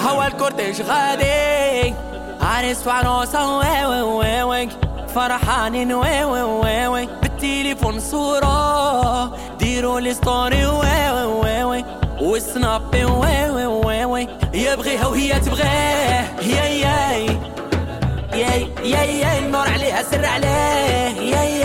هو الكورتيج غادي عريس وعروسة وي وي وي وي فرحانين وي وي وي وي بالتليفون صورة ديروا لي ستوري وي وي وي وي والسنابي وي وي وي وي يبغيها وهي تبغيه ياي ياي ياي ياي ياي النور عليها سر عليه ياي